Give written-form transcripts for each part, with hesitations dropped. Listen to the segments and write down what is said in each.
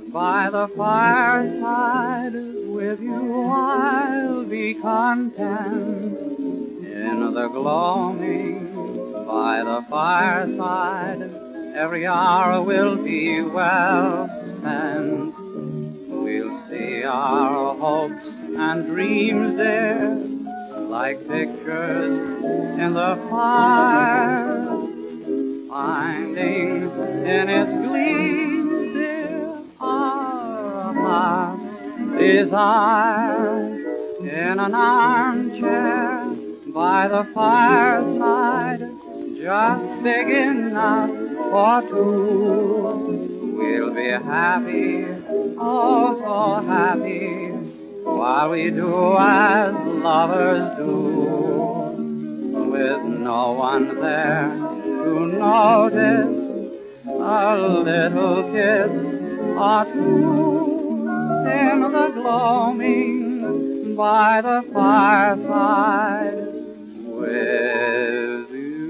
By the fireside with you I'll be content. In the gloaming by the fireside, every hour will be well spent. We'll see our hopes and dreams, dear, like pictures in the fire, finding in its gleam, dear, our heart's desire. In an armchair by the fireside, just big enough for two, we'll be happy, oh so happy, while we do as lovers do, with no one there to notice a little kiss or two in the gloaming by the fireside with you.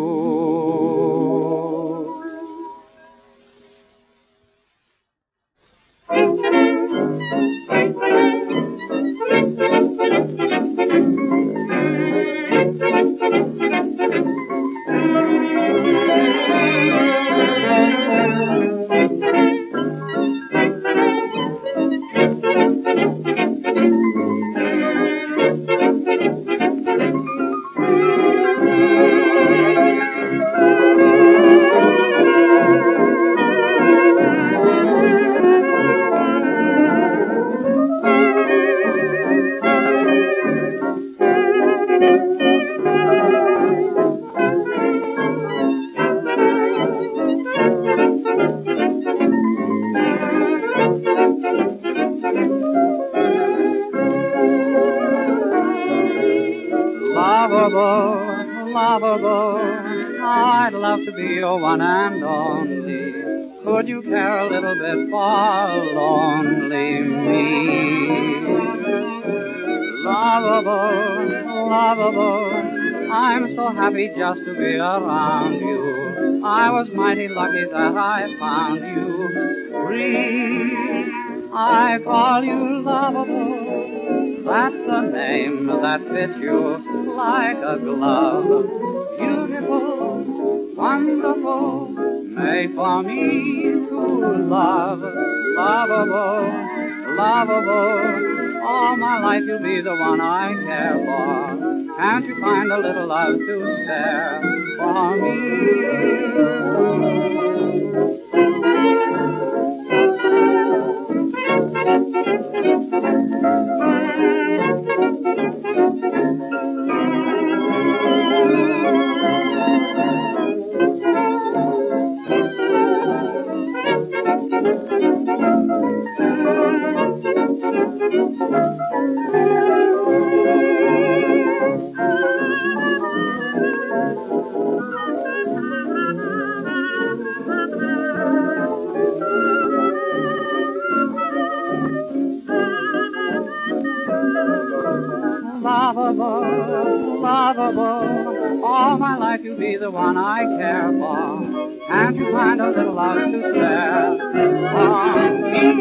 Lovable, lovable, I'd love to be your one and only. Could you care a little bit for lonely me? Lovable, lovable, I'm so happy just to be around you. I was mighty lucky that I found you. Free, I call you lovable. That's the name that fits you like a glove. Beautiful, wonderful, made for me to love. Lovable, lovable, all my life you'll be the one I care for. Can't you find a little love to spare for me? Lovable, lovable, all my life you'll be the one I care for. Can't you find a little love to spare for me?